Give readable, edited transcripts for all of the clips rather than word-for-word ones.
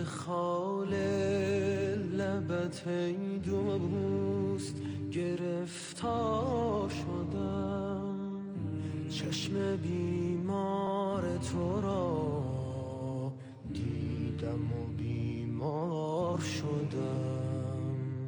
خال لبت ای دوست گرفتار شدم، چشم بیمار تو را دیدم و بیمار شدم.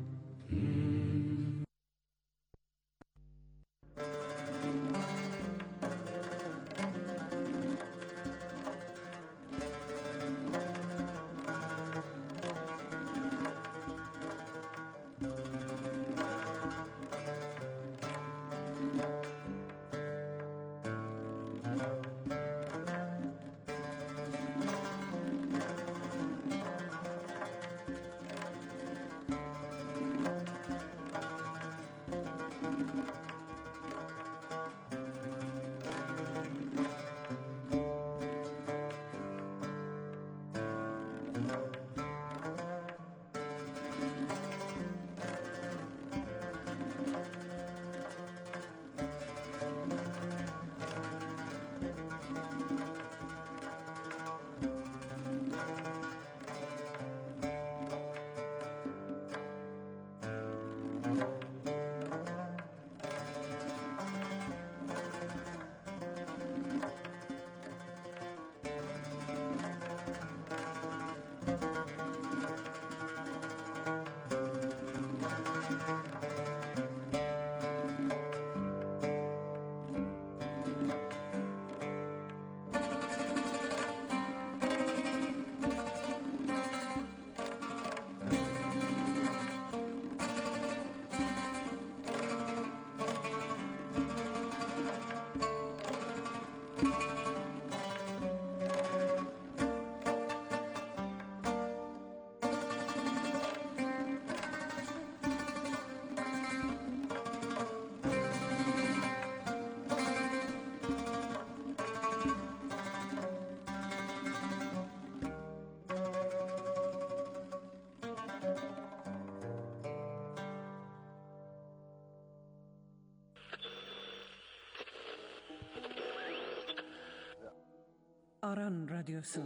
Aran Radyosu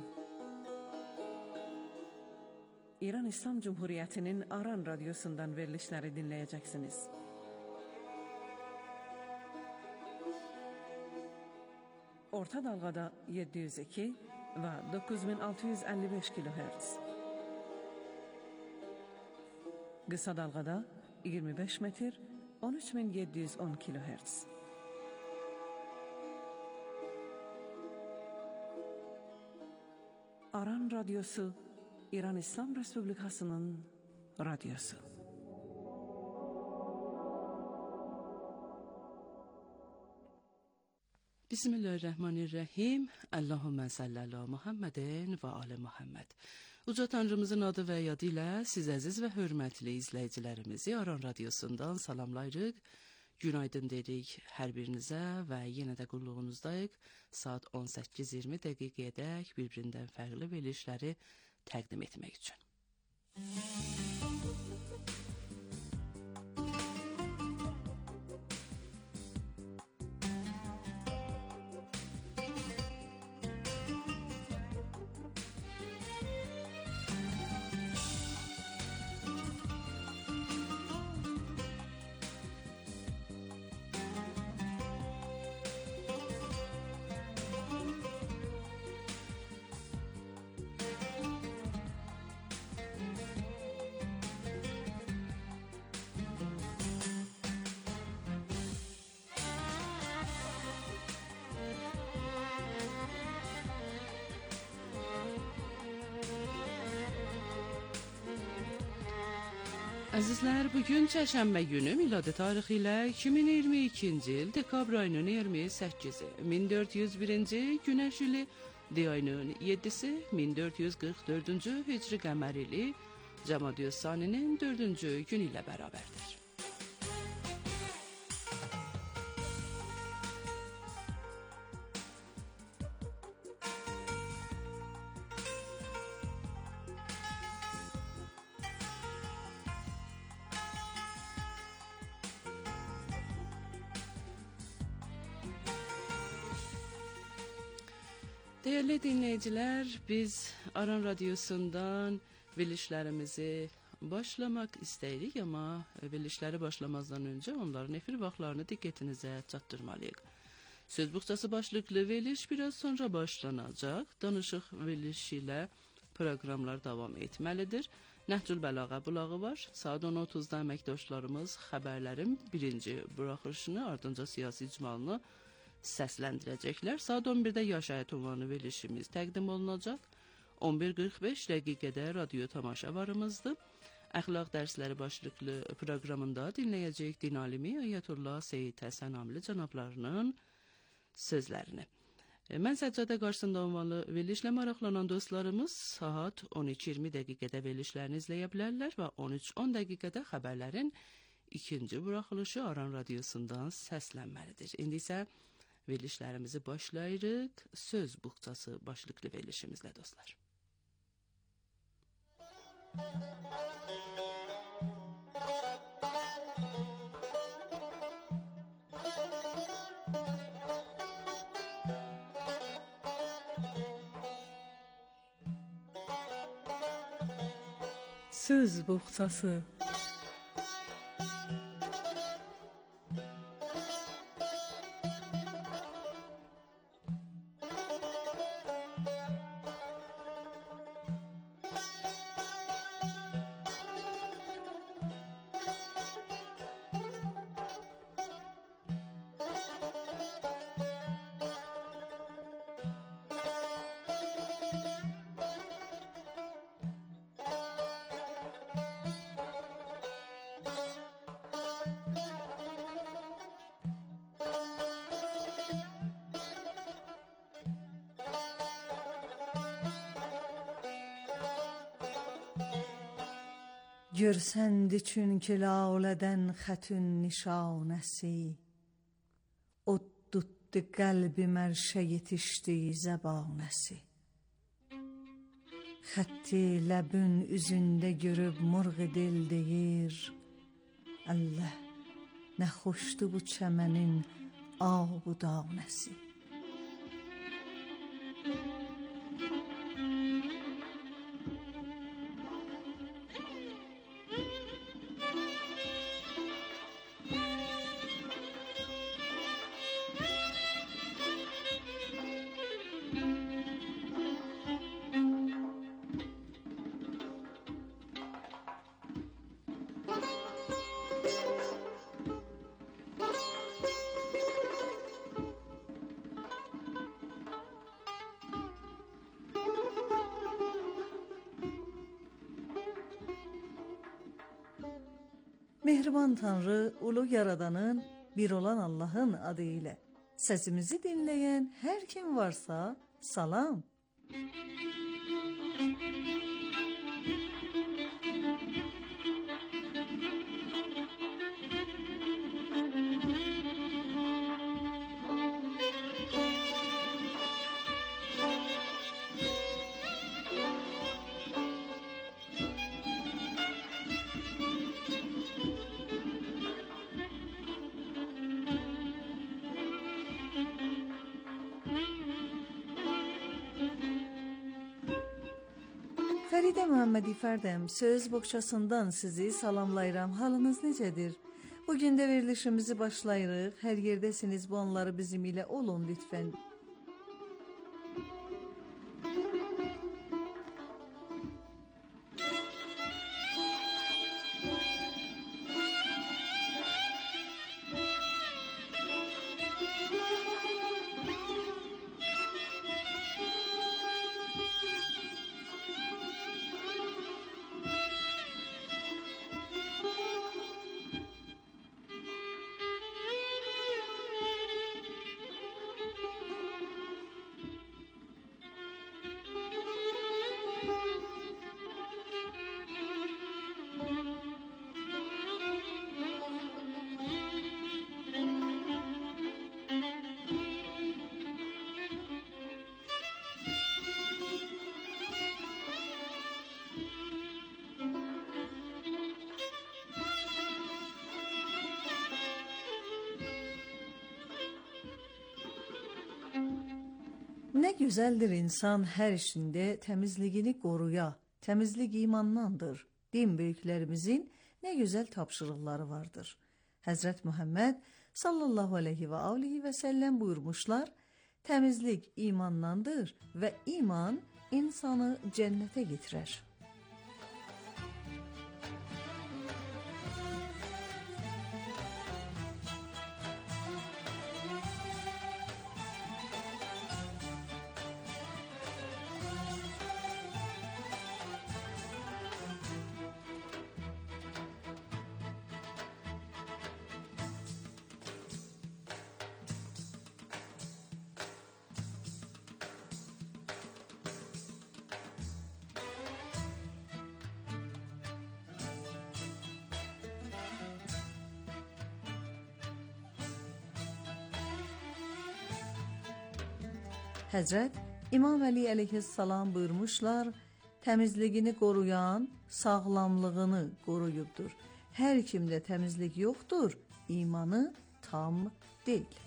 İran İslam Cumhuriyeti'nin Aran Radyosu'ndan verilişleri dinleyeceksiniz. Orta dalgada 702 ve 9655 kHz. Kısa dalgada 25 metre 13710 kHz. Aran Radyosu, İran İslam Respublikası'nın radyosu. Bismillahirrahmanirrahim. Allahümme salli ala Muhammedin ve ala Muhammed. Uca Tanrımızın adı ve yadı ilə siz əziz və hörmətli izləyicilərimizi Aran Radyosu'ndan salamlayırıq. Günaydın dedik hər birinizə və yenə də qulluğunuzdayıq. Saat 18:20 dəqiqəyədək bir-birindən fərqli verilişləri təqdim etmək üçün. Əzizlər, bugün çərşənbə günü miladi tarixi ilə 2022-ci il dekabr ayının 28-i, 1401-ci günəş ili, D ayının 7-si, 1444-cü hicri qəmər ili, Cəmadü Saninin 4-cü gün ilə bərabərdir. Değerli dinleyiciler, biz Aran Radyosu'ndan verilişlerimizi başlamak isteyirik ama verilişleri başlamazdan önce onların efir vaxtlarını dikkatinize çatdırmalıyıq. Söz buxçası başlıklı veriliş biraz sonra başlanacaq. Danışıq verilişi ilə proqramlar davam etməlidir. Nəhcül Bəlağə bulağı var. Saat 10:30-da əməkdaşlarımız xəbərlərin birinci buraxılışını, ardınca siyasi icmalını səsləndirəcəklər. Saat 11-də Yaş Həyat ünvanlı verilişimiz təqdim olunacaq. 11:45 dəqiqədə radio tamaşa varımızdır. Əxlaq dərsləri başlıqlı proqramında dinləyəcək din alimi Ayətullah Seyid Həsən Amili cənablarının sözlərini. Mən Səccadə qarşısında ünvanlı verilişlə maraqlanan dostlarımız saat 12:20 dəqiqədə verilişlərini izləyə bilərlər və 13:10 dəqiqədə xəbərlərin ikinci buraxılışı Aran Radyosu'ndan səslənməlidir. İndi isə verilişlərimizi başlayırıq. Söz buxçası başlıqlı verilişimizlə dostlar. Söz buxçası. Görsəndi çünki lalədən xətün nişanəsi, od tutdu qəlbim ərşə yetişdi zəbanəsi. Xətti ləbün üzündə görüb murğ dil deyir, Allah, nə xoşdu bu çəmənin abudanəsi. Mehriban Tanrı, ulu Yaradanın, bir olan Allah'ın adı ile sesimizi dinleyen her kim varsa salam. Fəridə Məhəmməd İfərdəm, söz boğçasından sizi salamlayıram. Halınız necədir? Bugün də verilişimizi başlayırıq. Hər yerdəsiniz, bu anları bizim ilə olun lütfən. Nə gözəldir insan hər işində təmizligini qoruya, təmizlik imandandır. Din böyüklərimizin nə gözəl tapşırıqları vardır. Həzrət Muhammed sallallahu aleyhi və alihi və səlləm buyurmuşlar, təmizlik imandandır və iman insanı cənnətə getirər. Həzrət İmam Əli əleyhissalam buyurmuşlar, təmizligini qoruyan sağlamlığını qoruyubdur. Hər kimdə təmizlik yoxdur, imanı tam deyil.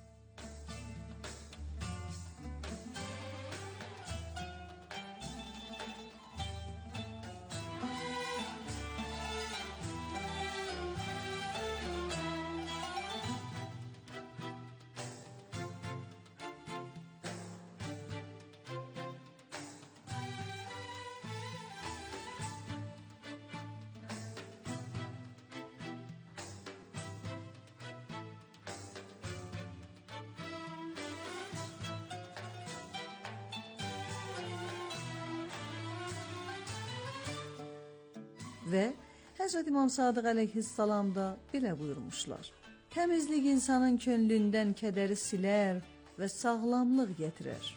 Və Həzrət İmam Sadıq əleyhissalam da belə buyurmuşlar. Təmizlik insanın könlündən kədəri silər və sağlamlıq gətirər.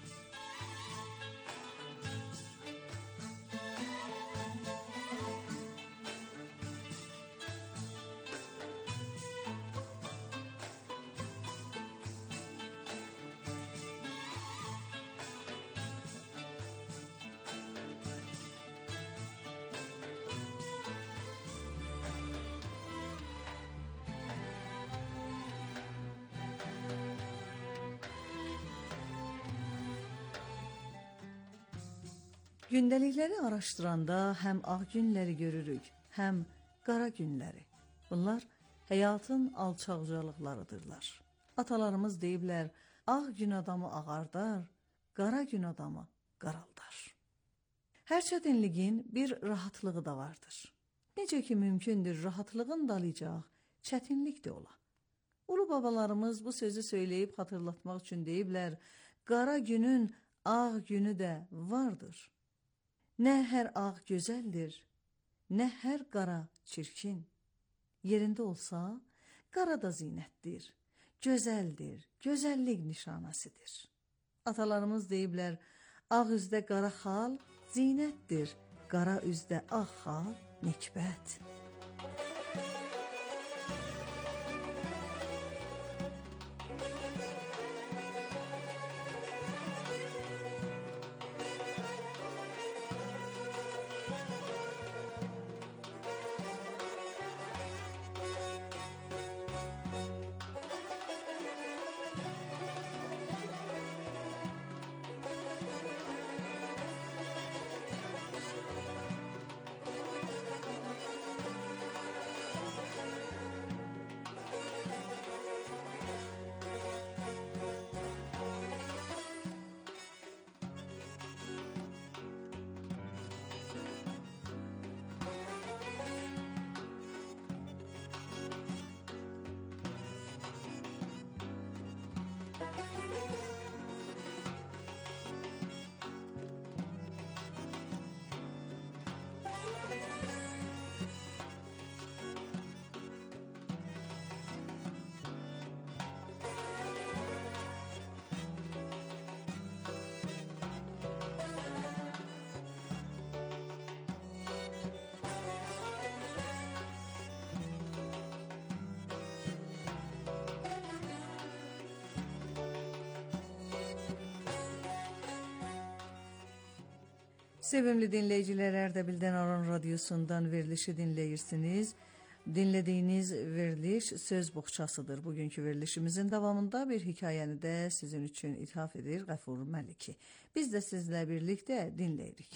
Gündəlikləri araşdıranda həm ağ günləri görürük, həm qara günləri. Bunlar həyatın alçaqcalıqlarıdırlar. Atalarımız deyiblər, ağ gün adamı ağardar, qara gün adamı qaraldar. Hər çətinliyin bir rahatlığı da vardır. Necə ki mümkündür rahatlığın dalayacaq, çətinlik də ola. Ulu babalarımız bu sözü söyləyib xatırlatmaq üçün deyiblər, qara günün ağ günü də vardır. Nə hər ağ gözəldir, nə hər qara çirkin. Yerində olsa, qara da zinətdir, gözəldir, gözəllik nişanəsidir. Atalarımız deyiblər, ağ üzdə qara xal zinətdir, qara üzdə ağ xal nikbət. Sevimli dinləyicilər, Ərdəbildən Aran Radiosundan verilişi dinləyirsiniz. Dinlediğiniz veriliş söz boğçasıdır. Bugünkü verilişimizin davamında bir hikayəni də sizin üçün ithaf edir Qəfur Məliki. Biz də sizlə birlikdə dinləyirik.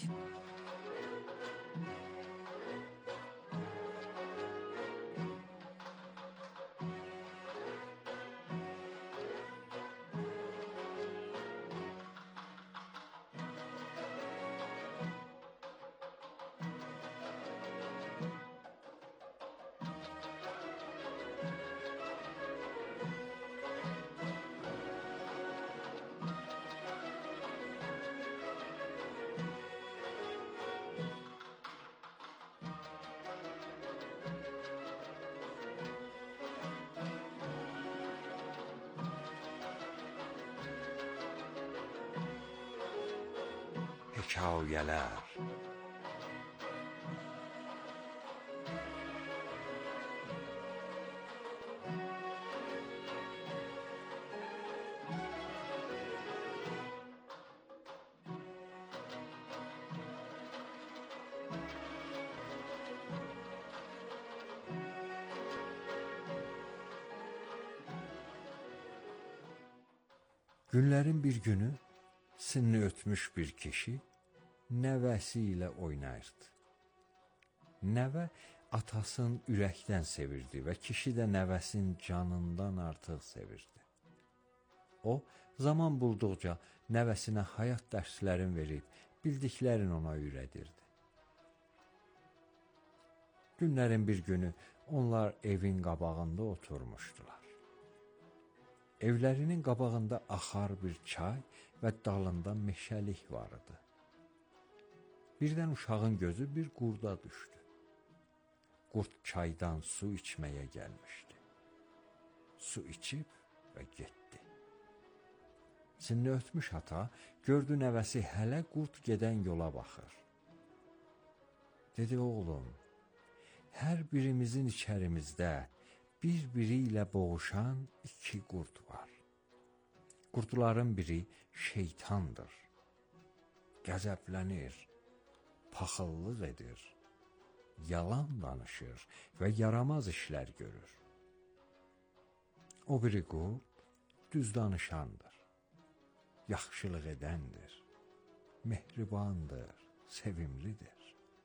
Hekayələr. Günlərin bir günü sinni ötmüş bir kişi nəvəsi ilə oynayırdı. Nəvə atasını ürəkdən sevirdi və kişi də nəvəsini canından artıq sevirdi. O, zaman bulduqca nəvəsinə həyat dərslərini verib, bildiklərini ona öyrədirdi. Günlərin bir günü onlar evin qabağında oturmuşdular. Evlərinin qabağında axar bir çay və dalında meşəlik vardı. Birdən uşağın gözü bir qurda düşdü. Qurd çaydan su içməyə gəlmişdi. Su içib və getdi. Sinni ötmüş ata gördü nəvəsi hələ qurd gedən yola baxır. Dedi, oğlum, hər birimizin içərimizdə bir-biri ilə boğuşan iki qurd var. Qurdların biri şeytandır. Qəzəblənir, paxıllıq edir, yalan danışır və yaramaz işlər görür. O biri qurd düz danışandır, yaxşılıq edəndir, mehribandır, sevimlidir.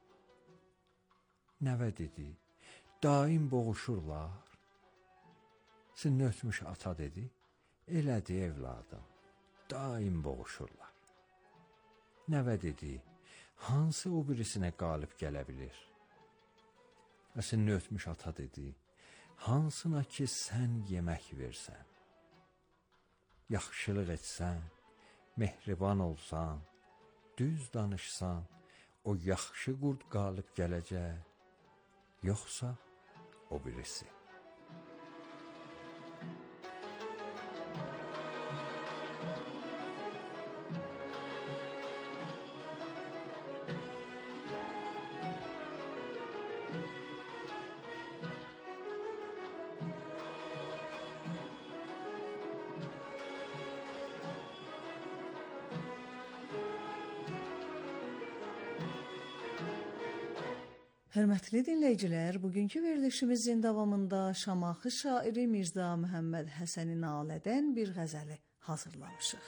Nəvə dedi, daim boğuşurlar. Sinni ötmüş ata dedi, elədi evladım, daim boğuşurlar. Nəvə dedi, hansı o birisinə qalib gələ bilir? Sinni ötmüş ata dedi, hansına ki sən yemək versən, yaxşılıq etsən, mehriban olsan, düz danışsan, o yaxşı qurd qalib gələcək, yoxsa o birisi. Hörmətli dinləyicilər, bugünkü verilişimizin davamında Şamaxı şairi Mirza Məhəmməd Həsəni Nalədən bir qəzəli hazırlamışıq.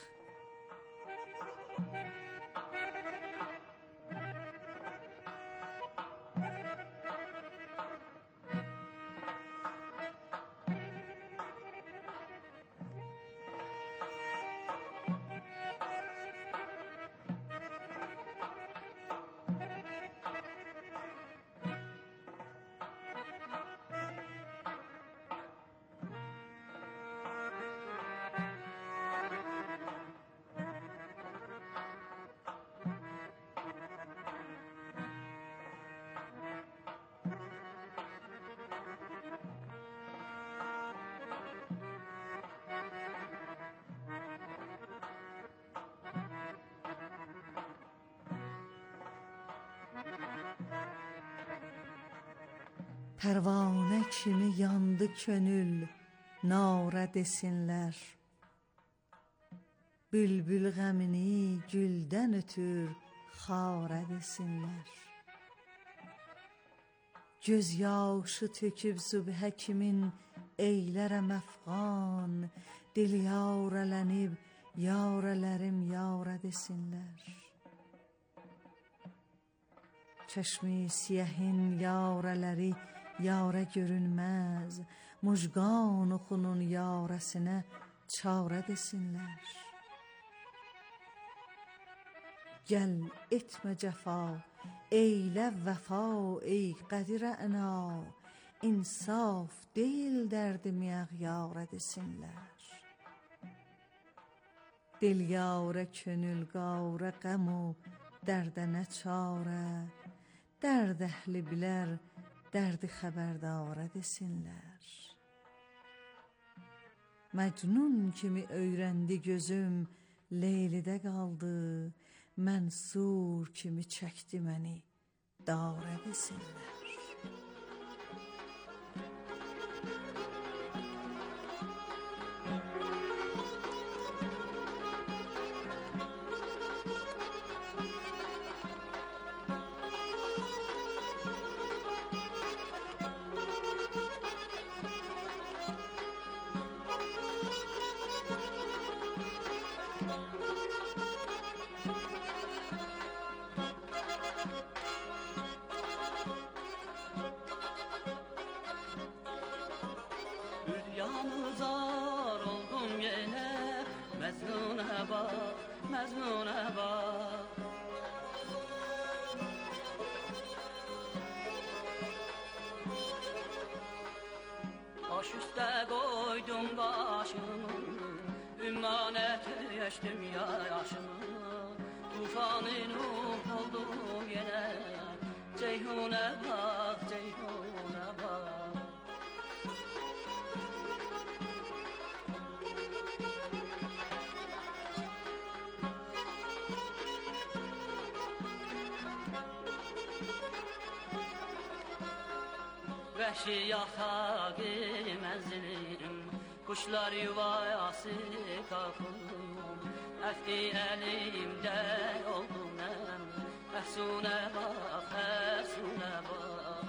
Pərvanə kimi yandı könül, narə desinlər. Bülbül qəmini güldən ötür, xarə desinlər. Göz yaşı töküb sübhə kimin eylərəm əfğan, dil yavrələnib yavrələrim yavrə desinlər. Çeşmi siyəhin yavrələri yavrə görünməz, mujqan oxunun yavrəsinə çavrə desinlər. Gəl etmə cəfa, eylə vəfa, ey qədirə əna, insaf deyil dərdimi əğyarə desinlər. Dil yavrə könül qavrə qəmu, dərdə nə çarə, dərd əhli bilər, dərdi xəbərdarə desinlər. Məcnun kimi öyrəndi gözüm, Leylidə qaldı, Mənsur kimi çəkdi məni, darə desinlər. Yalnızar oldum yine, Mecnun'a bak, Mecnun'a bak. Baş üstə koydum başımı, ümmanet yaşdım yaşımı. Tufanın oldum yine, Ceyhun'a bak, Ceyhun'a bak. Vəhşi yatağı mənzilim, Quşlar yuvası qapım, Əfqi əlimdə oldum mən, Əhsunə bax, Əhsunə bax.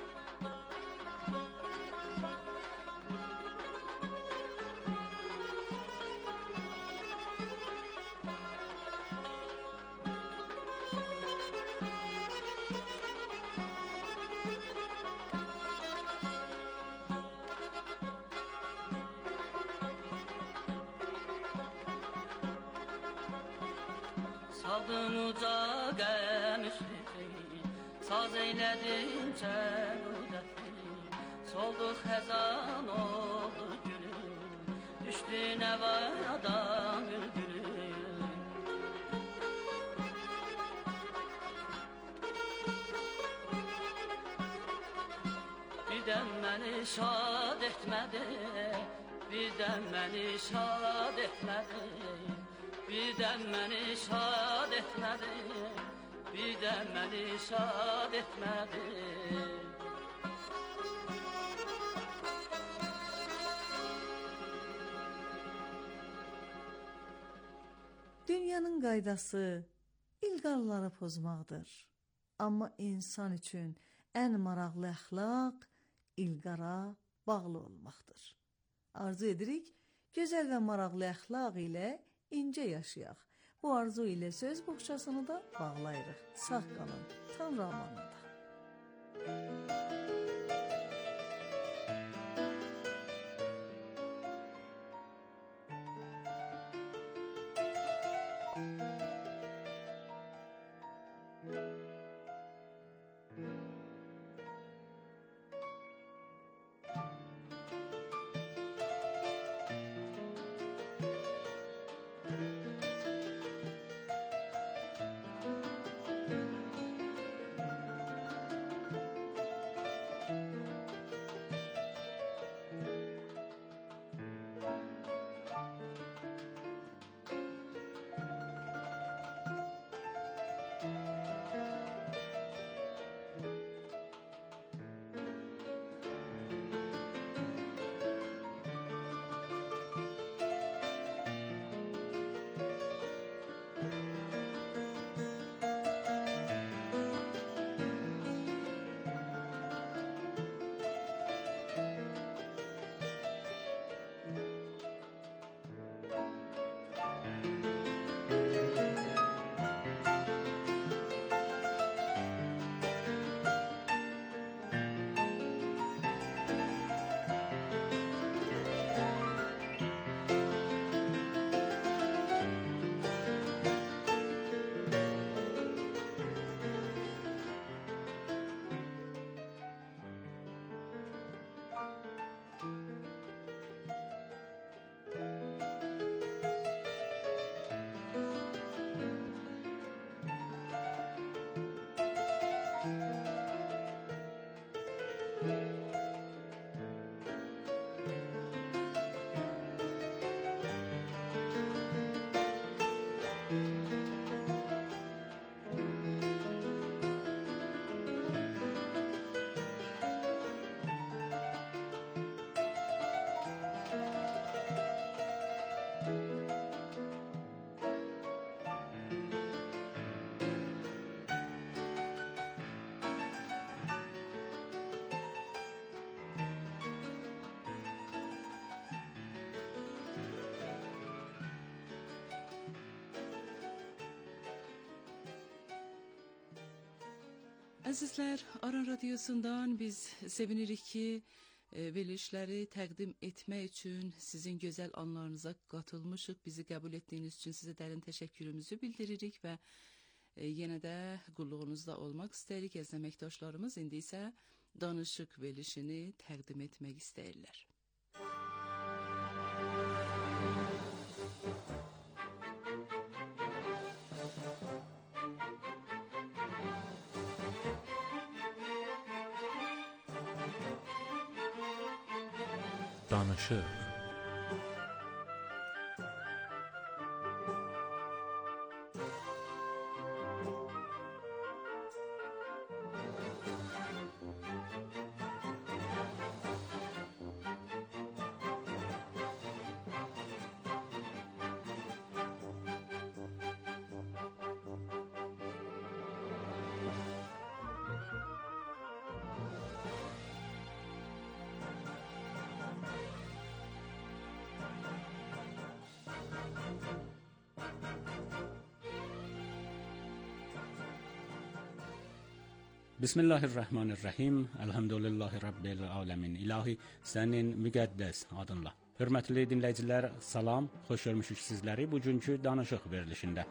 Saldım uca qəm üstü, Saz eylədim çəludəti, Soldu xəzan oldu gülüm, Düşdü nəvadan bülbülüm. Birdən məni şad etmədi, Birdən məni şad etmədi, Birdən məni şad etmədi, Birdən məni şad etmədi. Dünyanın qaydası ilqarları pozmaqdır. Amma insan üçün ən maraqlı əxlaq ilqara bağlı olmaqdır. Arzu edirik, gözəl və maraqlı əxlaq ilə incə yaşayaq. Bu arzu ilə söz boğçasını da bağlayırıq. Sağ qalın, Tanrı amanında. Əzizlər, Aran Radiosundan biz sevinirik ki, verilişləri təqdim etmək üçün sizin gözəl anlarınıza qatılmışıq. Bizi qəbul etdiyiniz üçün sizə dərin təşəkkürümüzü bildiririk və yenə də qulluğunuzda olmaq istəyirik. Əziz əməkdaşlarımız indi isə danışıq verilişini təqdim etmək istəyirlər. Danışıq. Bismillahirrahmanirrahim. Elhamdülillahi Rabbil alemin. İlahi sənin müqəddəs adınla. Hörmətli dinləyicilər, salam, xoş görmüşük sizləri bugünkü danışıq verilişində.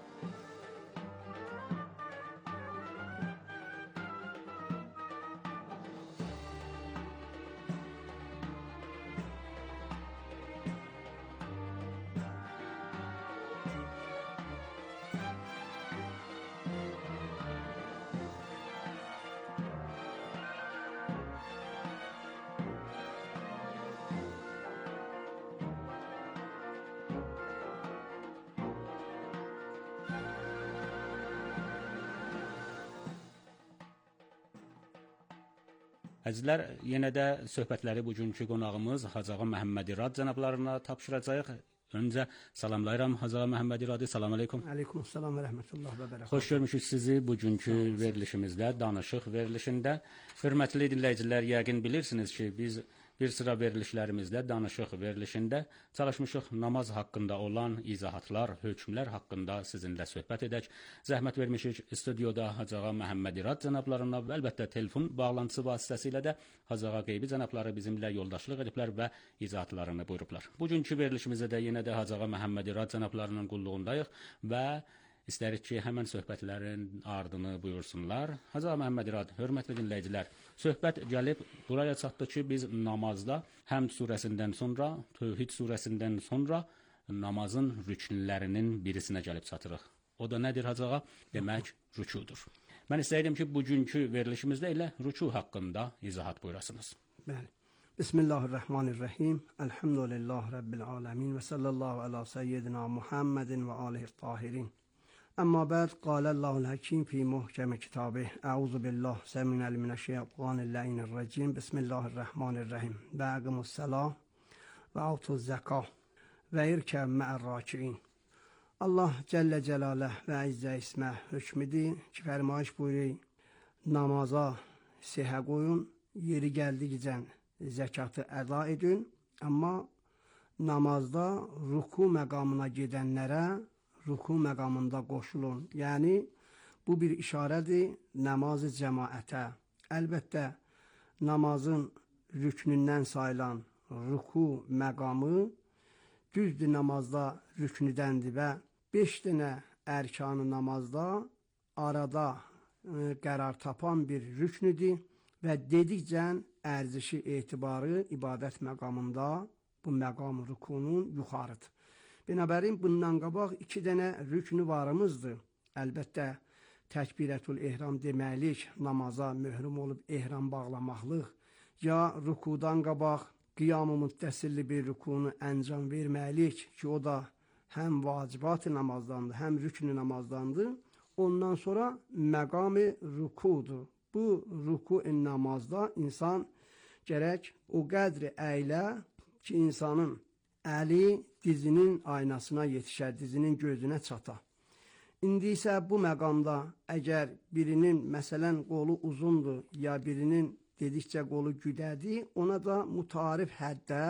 Əzizlər, yenə də söhbətləri bugünkü qonağımız Hacı Ağa Məhəmməd İrad cənablarına tapşıracağıq. Öncə salamlayıram Hacı Ağa Məhəmməd İradı. Salam aleykum. Aleykum salam və rəhmətullah və bərəkət. Xoş görmüşük sizi bugünkü verilişimizdə, danışıq verilişində. Hörmətli dinləyicilər, yəqin bilirsiniz ki, biz bir sıra verilişlərimizdə, danışıq verilişində çalışmışıq namaz haqqında olan izahatlar, hökmlər haqqında sizinlə söhbət edək. Zəhmət vermişik studioda Hacı Ağa Məhəmməd İrad cənablarına və əlbəttə telefon bağlantısı vasitəsilə də Hacı Ağa Qeybi cənabları bizimlə yoldaşlıq ediblər və izahatlarını buyurublar. Bugünkü verilişimizdə də yenə də Hacı Ağa Məhəmməd İrad cənablarının qulluğundayıq və İstərik ki, həmən söhbətlərin ardını buyursunlar. Hacı Ağa Məhəmməd İrad, hörmətli dinləyicilər, söhbət gəlib buraya çatdı ki, biz namazda Həmd surəsindən sonra, Tövhid surəsindən sonra namazın rüknlərinin birisinə gəlib çatırıq. O da nədir Hacı Ağa? Demək, rükudur. Mən istəyirəm ki, bugünkü verilişimizdə elə rüku haqqında izahat buyurasınız. Bəli. Bismillahirrahmanirrahim. Elhamdülillahi Rabbil alemin və sallallahu ala seyyidina Muhammedin və alihi tahirin. أما بعد قال الله الحكيم في محكم كتابه أعوذ بالله سميع من الشيطان اللعين الرجيم بسم الله الرحمن الرحيم وأقيموا الصلاة وآتوا الزكاة واركعوا مع الراكعين. Allah Celle Celaluhu ve Azze isme hükmüdür ki fermayış buyuruyor, namaza sihe koyun, yeri geldikçe zekatı eda edin, ama namazda ruku məqamına gidenlere ruku məqamında qoşulun. Yəni, bu bir işarədir namazı cəmaətə. Əlbəttə, namazın rüknündən sayılan ruku məqamı düzdür namazda rüknüdəndir və 5 dənə ərkanı namazda arada qərar tapan bir rüknüdür və dedikcə ərzişi etibarı ibadət məqamında bu məqam rukunun yuxarıdır. Binabərin bundan qabaq 2 dənə rüknü varımızdır. Əlbəttə, təkbirətül ehram deməlik, namaza möhrum olub ehram bağlamaqlıq, ya rukudan qabaq qiyam-ı müttəsilli bir rukunu əncam verməlik ki, o da həm vacibat-ı namazdandır, həm rüknü namazdandır. Ondan sonra məqam-ı rukudur. Bu ruku-i namazda insan gərək o qədri əylə ki, insanın əli dizinin aynasına yetişər, dizinin gözünə çata. İndi isə bu məqamda əgər birinin məsələn qolu uzundur, ya birinin dedikcə qolu güdədir, ona da mutarif həddə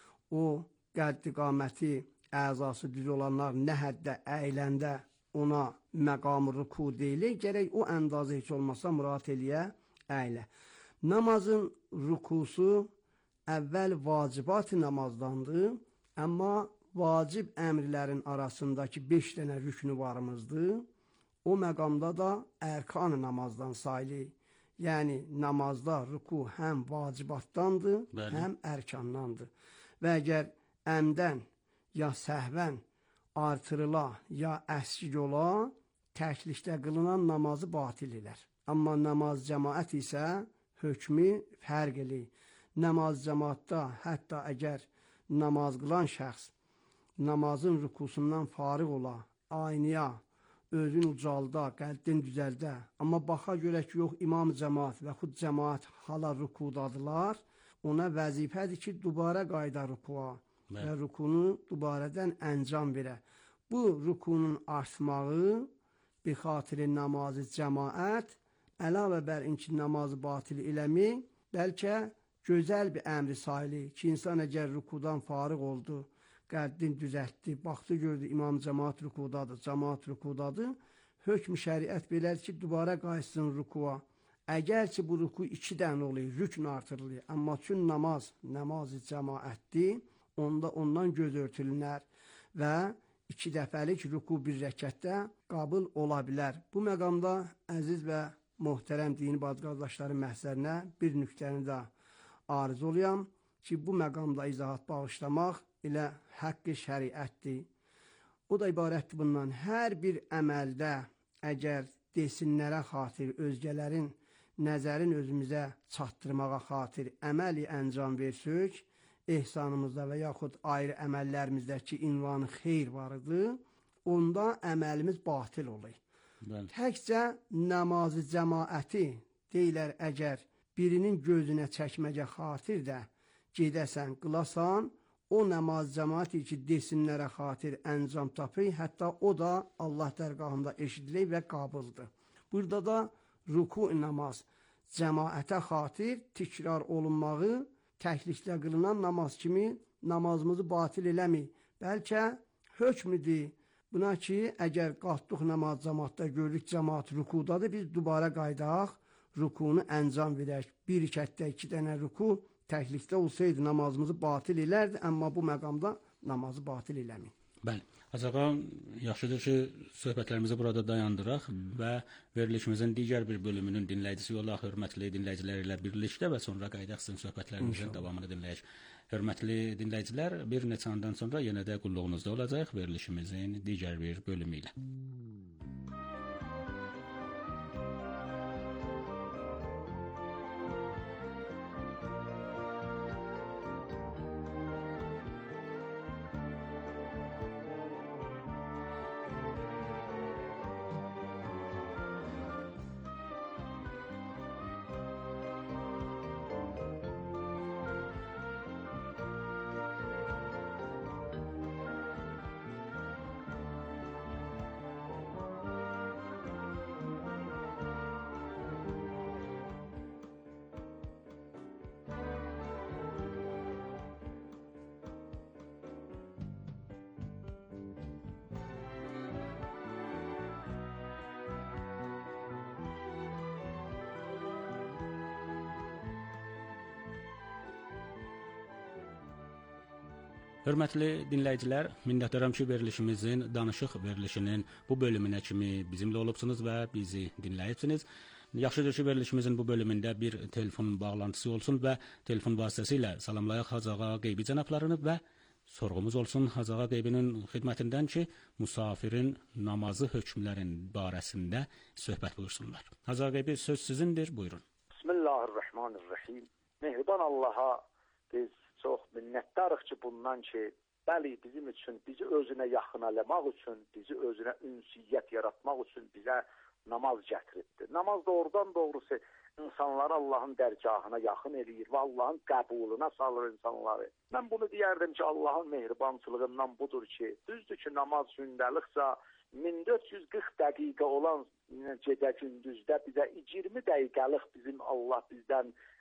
o qəddi qaməti əzası düz olanlar nə həddə əyləndə ona məqam-ı ruku deyilir, gərək o əndazı heç olmasa mürat eləyə əylə. Namazın rukusu əvvəl vacibat-ı namazdandır, amma vacib əmrlərin arasındakı 5 dənə rüknü varımızdır. O məqamda da ərkan-ı namazdan sayılır. Yəni, namazda ruku həm vacibatdandır, həm ərkandandır. Və əgər əmdən ya səhvən artırıla, ya əskik ola, təklikdə qılınan namazı batil elər. Amma namaz cəmaət isə hökmü fərq edir. Namaz cəmaatda hətta əgər namaz qılan şəxs namazın rukusundan fariq ola, aynaya, özün ucalda, qəddin düzəldə, amma baxa görə ki, yox, imam cəmaat və xud cəmaat hala rukudadılar, ona vəzifədir ki, dubara qayda rukua və rukunu dubarədən əncam verə. Bu rukunun artmağı bir xatiri namazı cəmaət, əlavə bər inki namazı batil eləmək, bəlkə gözəl bir əmri sayılır ki, insan əgər rukudan fariq oldu, qəddin düzəltdi, baxdı, gördü, imam cəmaat rukudadır, cəmaat rukudadır, hökm şəriət belər ki, dubara qaysın rukua. Əgər ki, bu ruku 2 dənə olur, rükn artırılır, amma çün namazı cəmaətdir, onda ondan göz örtülünər və 2 dəfəlik ruku bir rəkətdə qabıl ola bilər. Bu məqamda əziz və möhtərəm dini qardaşların məhzərinə bir nüqtəni də arz oluyam ki, bu məqamda izahat bağışlamaq elə haqqı şəriətdir. O da ibarətdir bundan. Hər bir əməldə əgər desinlərə xatir, özgələrin nəzərin özümüzə çatdırmağa xatir əməli əncam versək, ehsanımızda və yaxud ayrı əməllərimizdəki ünvanı xeyr varıdır, onda əməlimiz batil olur. Təkcə namazı cəmaəti deyilər, əgər birinin gözünə çəkməcə xatir də gedəsən, qılasan, o namaz cəmaəti ki, desinlərə xatir əncam tapır, hətta o da Allah dərgahında eşidilir və qabıldır. Burada da ruku namaz cəmaətə xatir tikrar olunmağı təkliklə qılınan namaz kimi namazımızı batil eləmir. Bəlkə hökmüdür buna ki, əgər qalxdıq namaz cəmaatda görürük, cəmaat rukudadır, biz dubara qaydaq, rukunu əncam verək. Bir rükətdə 2 dənə ruku təklikdə olsaydı namazımızı batil elərdi, amma bu məqamda namazı batil eləmir. Bəli. Acağa, yaxşıdır ki, söhbətlərimizi burada dayandıraq və verilişimizin digər bir bölümünün dinləyicisi olaq, hörmətli dinləyicilər ilə birlikdə və sonra qaydaq sizin söhbətlərimizin davamını dinləyək. Hörmətli dinləyicilər, bir neçə andan sonra yenə də qulluğunuzda olacaq verilişimizin digər bir bölümü ilə. Hörmətli dinləyicilər, minnətdaram ki, verilişimizin, danışıq verilişinin bu bölümünə kimi bizimlə olubsunuz və bizi dinləyibsiniz. Yaxşıdır ki, verilişimizin bu bölümündə bir telefon bağlantısı olsun və telefon vasitəsilə salamlayaq Hacağa Qeybi cənablarını və sorğumuz olsun Hacağa Qeybinin xidmətindən ki, musafirin namazı hökmlərin barəsində söhbət buyursunlar. Hacağa Qeybi, söz sizindir, buyurun. Bismillahirrahmanirrahim. Mehriban Allaha biz çox minnətdarıq ki, bundan ki, bəli, bizim üçün, bizi özünə yaxın eləmək üçün, bizi özünə ünsiyyət yaratmaq üçün bizə namaz gətiribdir. Namaz doğrudan doğrusu insanları Allahın dərgahına yaxın eləyir və Allahın qəbuluna salır insanları. Mən bunu deyərdim ki, Allahın mehribançılığından budur ki, düzdür ki, namaz gündəliksə 1440 dəqiqə olan gecə gündüzdə bizə 20 dəqiqəlik bizim Allah bizdən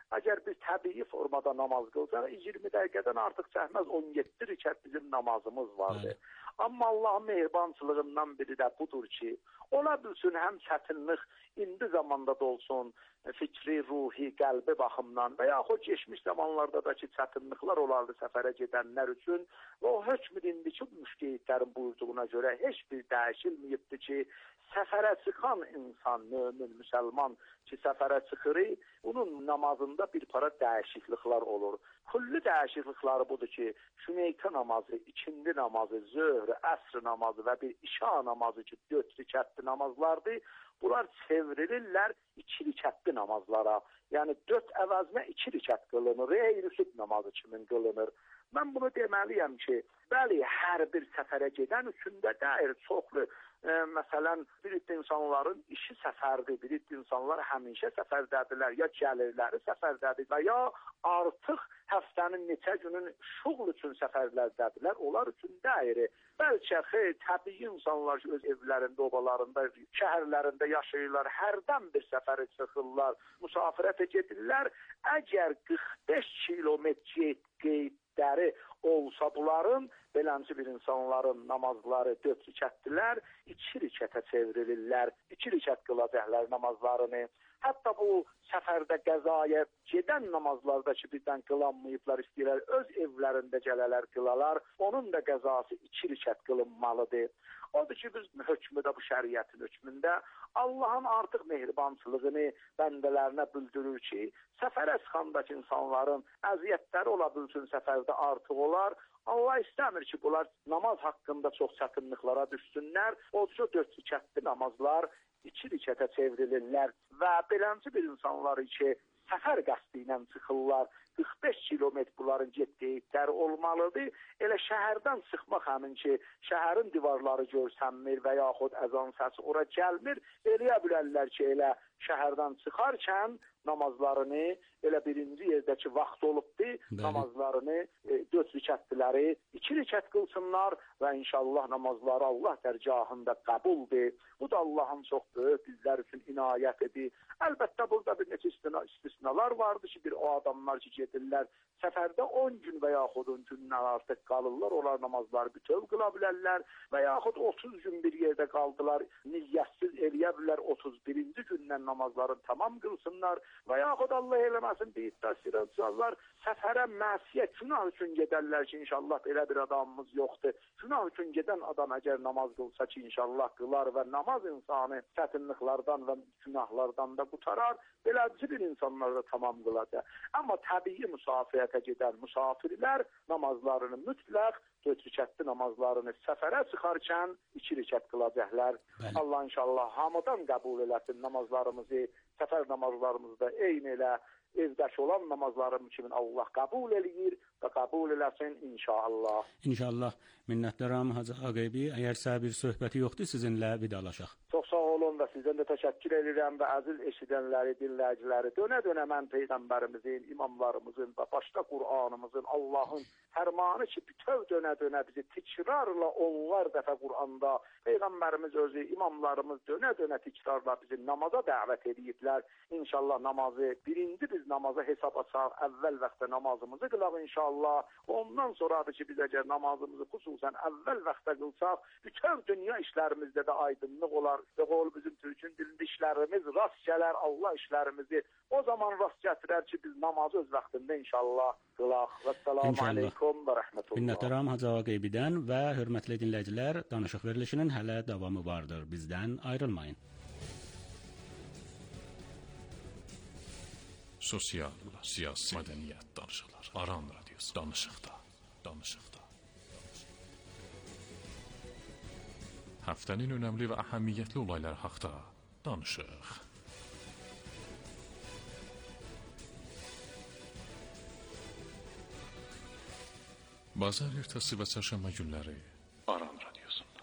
Əgər biz təbii formada namaz qılsaq, 20 dəqiqədən artıq çəkməz 17 rükət bizim namazımız vardır. Amma Allahın mehribançılığından biri də budur ki, ola bilsin həm çətinlik indi zamanda da olsun, fikri, ruhi, qəlbi baxımdan və yaxud geçmiş zamanlarda da ki, çətinliklər olardı səfərə gedənlər üçün və o hökm indiki müştəhidlərin buyurduğuna görə heç bir dəyişilməyibdir ki, səfərə çıxan insan, mömin, müsəlman ki, səfərə çıxır, onun namazında bir para dəyişikliklər olur. Kulli dəyişiklikləri budur ki, şümeykə namazı, ikindi namazı, zöhr, əsr namazı və bir işa namazı ki, 4 rükətli namazlardır. Bunlar çevrilirlər 2 rükətli namazlara. Yəni 4 əvəzinə 2 rükət qılınır, eyri-süd namazı kimi qılınır. Mən bunu deməliyəm ki, bəli, hər bir səfərə gedən üçün də deyir, çoxlu. Məsələn, bir iddə insanların işi səfərdir, bir iddə insanlar həmişə səfərdədirlər, ya gəlirləri səfərdədir və ya artıq həftənin neçə günün şuğul üçün səfərlərdədirlər, onlar üçün deyir. Bəlkə təbii insanlar ki, öz evlərində, obalarında, şəhərlərində yaşayırlar, hərdən bir səfərə çıxırlar, müsafirətə gedirlər. Əgər 45 kilometr qeydləri olsa bunların, beləncə bir insanların namazları 4 rükətdilər, 2 rükətə çevrilirlər, 2 rükət qılacaqlar namazlarını. Hətta bu səfərdə qəzaya gedən namazlarda ki, birdən qılanmayıblar, istəyirlər, öz evlərində gələlər qılalar, onun da qəzası 2 rükət qılınmalıdır. Odur ki, biz hökmü də bu şəriətin hökmündə Allahın artıq mehribançılığını bəndələrinə bildirir ki, səfərə çıxandakı insanların əziyyətləri ola bilsin səfərdə artıq olar. Allah istəmir ki, bunlar namaz haqqında çox çətinliklərə düşsünlər. Olsa 4 rükətli namazlar 2 rükətə çevrilirlər və beləncə bir insanlar ki, səfər qəsdi ilə çıxırlar. 45 kilometr bunların getdikləri olmalıdır. Elə şəhərdən çıxmaq həmin ki, şəhərin divarları görsənmir və yaxud əzan səsi ora gəlmir. Eləyə bilərlər ki, elə şəhərdən çıxarkən namazlarını elə birinci yerdəki vaxt olubdur, namazlarını 4 rükətliləri 2 rükət qılsınlar və inşallah namazları Allah dərgahında qəbuldur. Bu da Allahın çox böyük bizlər üçün inayətidir. Əlbəttə burada bir neçə istisnalar vardır ki, bir o adamlar ki, gedirlər səfərdə 10 gün və yaxud 10 gündən artıq qalırlar, onlar namazları bütöv qıla bilərlər və yaxud 30 gün bir yerdə qaldılar, niyyətsiz eləyə bilər 31-ci gündən namazlarını tamam qılsınlar və yaxud Allah eləməsin bir iddiasılar səfərə məsiyyət, günah üçün gedərlər ki, inşallah belə bir adamımız yoxdur. Günah üçün gedən adam əgər namaz qılsa ki, inşallah qılar və namaz insanı çətinliklərdən və günahlardan da qutarar, beləci bir insanlar da tamam qılacaq. Amma təbii müsafirətə gedən müsafirlər namazlarını mütləq 4 rükətli namazlarını səfərə çıxarkən 2 rükət qılacaqlar. Allah inşallah hamıdan qəbul eləsin namazlarımızı, səfər namazlarımızı da eyni elə evdəki olan namazlarım kimi Allah qəbul eləyir və qəbul eləsin inşallah. İnşallah. Minnətdaram Hacı Ağaybi. Əgər bir söhbəti yoxdur, sizinlə vidalaşaq. Çox sağ olun və sizdən də təşəkkür edirəm və əziz eşidənləri, dinləyiciləri dönə-dönə mən Peyğəmbərimizin, imamlarımızın və başqa Qur'anımızın, Allahın fərmanı ki, bütöv dönə-dönə bizi tikrarla onlar dəfə Qur'anda Peyğəmbərimiz özü, imamlarımız dönə-dönə tikrarla bizi namaza dəvət ediblər. İnşallah namazı, birinci biz namaza hesab açaq, əvvəl vaxtda namazımızı qılaq inşallah. Ondan sonradır ki, biz əgər namazımızı xüsusən əvvəl vaxtda qılsaq, bütöv dünya işlərimizdə də aydınlıq olar və qol bizim Türkün dilində işlərimiz rast gələr, Allah işlərimizi o zaman rast gətirər ki, biz namazı öz vaxtında inşallah qılaq. Vəssalamu aleykum və rəhmətullah. Minnətdaram Hacı Ağaybidən və hörmətli dinləyicilər, danışıq verilişinin hələ davamı vardır. Bizdən ayrılmayın. Sosial, siyasi, mədəniyyət danışıqlar. Aran radiosu danışıqda. Həftənin önəmli və əhəmiyyətli olaylar haqda danışıq. Bazar ertəsi və çərşənbə günləri Aran radiosunda.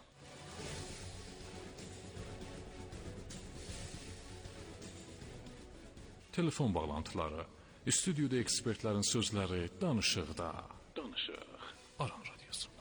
Telefon bağlantıları, stüdyoda ekspertlərin sözləri, danışıq Aran radiosunda.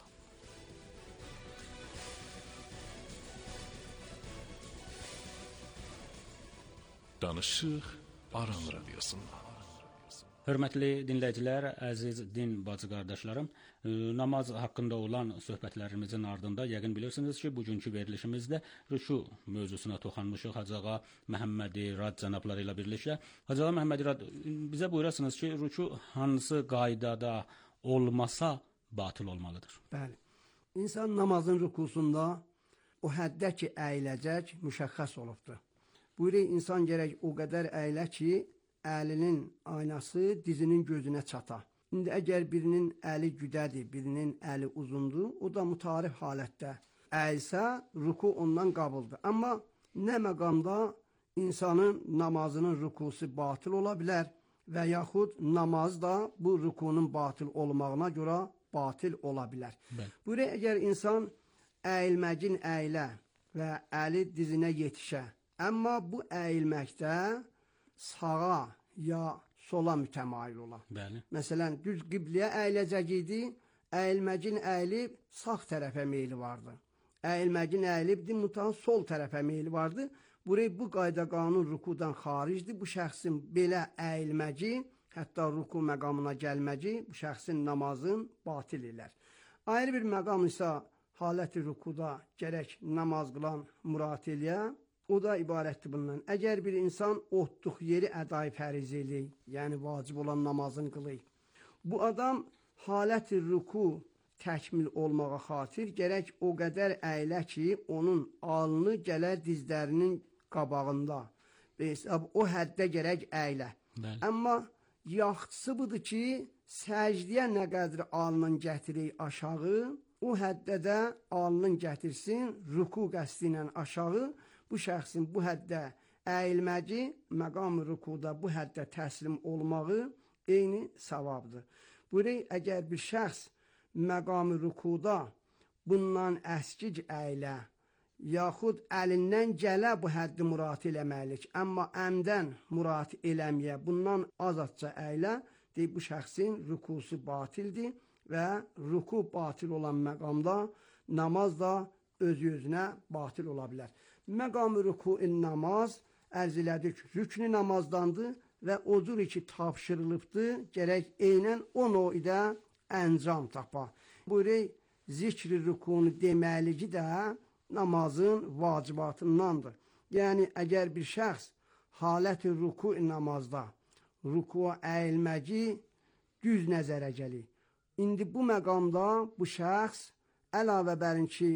Danışıq Aran radiosunda. Hörmətli dinləyicilər, əziz din bacı qardaşlarım, namaz haqqında olan söhbətlərimizin ardında yəqin bilirsiniz ki, bugünkü verilişimizdə rükû mövzusuna toxunmuşuq Hacı ağa Məhəmmədi Rad cənabları ilə birlikdə. Hacı ağa Məhəmmədi Rad, bizə buyurasınız ki, rükû hansı qaydada olmasa batıl olmalıdır? Bəli. İnsan namazın rükusunda o həddə ki, əyiləcək müşəxxəs olubdur. Buyuruyor, insan gərək o qədər əylə ki, əlinin aynası dizinin gözünə çata. İndi əgər birinin əli güdədir, birinin əli uzundur, o da mütarif halətdə əyilsə, ruku ondan qabıldır. Amma nə məqamda insanın namazının rukusu batıl ola bilər və yaxud namaz da bu rukunun batıl olmağına görə batıl ola bilər. Buyuruyor, əgər insan əyilməcin əylə və əli dizinə yetişə, amma bu əyilməkdə sağa ya sola mütəmayil ola. Bəli. Məsələn, düz qibləyə əyiləcək idi, əyilməcin əyilib sağ tərəfə meyli vardı. Əyilməcin əyilib mutlaq sol tərəfə meyli vardı. Bu qayda qanun rukudan xaricdir. Bu şəxsin belə əyilməci, hətta ruku məqamına gəlməci bu şəxsin namazın batil elər. Ayrı bir məqam isə haləti rukuda gərək namaz qılan mürat eləyə. O da ibarətdir bundan. Əgər bir insan otduq yeri əday fəriz eləyir, yəni vacib olan namazın qılır, bu adam haləti ruku təkmil olmağa xatir gərək o qədər əylə ki, onun alnı gələr dizlərinin qabağında. O həddə gərək əylə. Amma yaxçısı budur ki, səcdiyə nə qədər alnın gətirir aşağı, o həddə də alnın gətirsin, ruku qəsdi ilə aşağı. Bu şəxsin bu həddə əyilməci, məqam-ı rukuda bu həddə təslim olmağı eyni savabdır. Buyuruyor, əgər bir şəxs məqam-ı rukuda bundan əskic əylə, yaxud əlindən gələ bu həddi mürat eləməlik, amma əmdən mürat eləməyə, bundan azadca əylə, deyib bu şəxsin rukusu batildir və ruku batil olan məqamda namaz da öz-özünə batil ola bilər. Məqam-ı ruku-in namaz ərz elədik, rüknü namazdandır və odur ki, tapşırılıbdır, gərək eynən o noidə əncam tapa. Buyuruyor, zikri rukunu deməliki də namazın vacibatındandır. Yəni, əgər bir şəxs haləti ruku-in namazda rukuya əyilməci düz nəzərə gəlir. İndi bu məqamda bu şəxs əlavə bərin ki,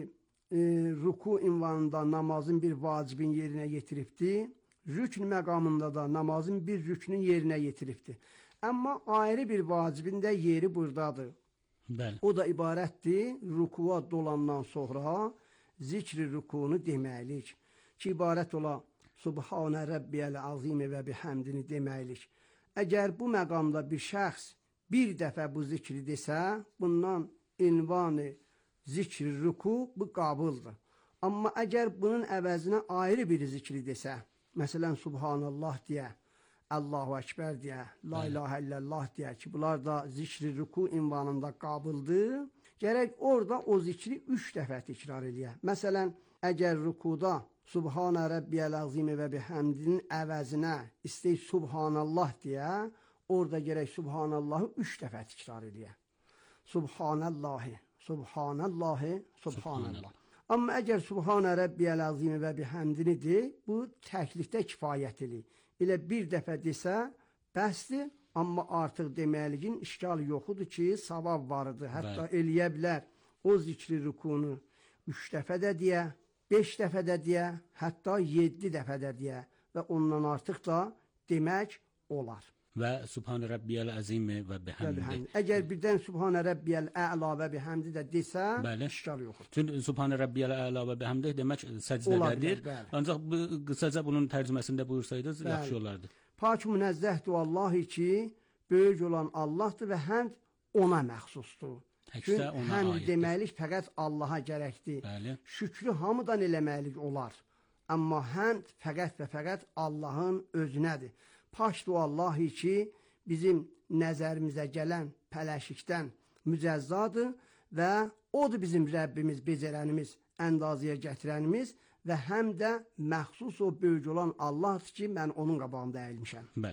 ruku ünvanında namazın bir vacibin yerinə yetiribdir, rükn məqamında da namazın bir rüknün yerinə yetiribdir. Amma ayrı bir vacibin də yeri buradadır. Bəli. O da ibarətdir, rukuya dolandan sonra zikri rukunu deməklik. Ki, ibarət ola Subhanə Rəbbiyəl azimi və bihamdini deməklik. Əgər bu məqamda bir şəxs bir dəfə bu zikri desə, bundan ünvanı zikri ruku bu qabıldır. Amma əgər bunun əvəzinə ayrı bir zikri desə, məsələn, Subhanallah deyə, Allahu Ekber deyə, La ilahe illallah deyə ki, bunlar da zikri ruku ünvanında qabıldır, gərək orada o zikri 3 dəfə təkrar eləyə. Məsələn, əgər rukuda Subhanə Rəbbiyəl azimi və bihamdinin əvəzinə istəyir Subhanallah deyə, orada gərək Subhanallahı 3 dəfə təkrar eləyə. Subhanallahi, Subhanallahi, Subhanallah. Amma əgər Subhanə Rəbbiyəl azimi və bihamdinidir, bu təklikdə kifayət edir. Elə bir dəfə desə, bəsdir, amma artıq deməliyin işgal yoxudur ki, savab vardır. Hətta eləyə bilər o zikri rukunu 3 dəfə də deyə, 5 dəfə də deyə, hətta 7 dəfə də deyə və ondan artıq da demək olar. Və Subhan Rabbiyəl Əzimi və bihamdi. Əgər birdən Subhan Rabbiyəl Əla və bihamdi də desə, işgal yoxdur. Çünki Subhan Rabbiyəl Əla və bihamdi demək səcdədədir. Ancaq qısaca bunun tərcüməsində buyursaydınız, yaxşı olardı. Pak münəzzəhdir Allahi ki, böyük olan Allahdır və həmd ona məxsusdur. Çünki həmd deməlik fəqət Allaha gərəkdir. Şükrü hamıdan eləməlik olar. Amma həmd fəqət və fəqət Allahın özünədir. Paşdu Allahi ki, bizim nəzərimizə gələn pələşikdən mücəzzadır və odur bizim Rəbbimiz, becərənimiz, əndazıya gətirənimiz və həm də məxsus o böyük olan Allahdır ki, mən onun qabağında əyilmişəm. Bəli.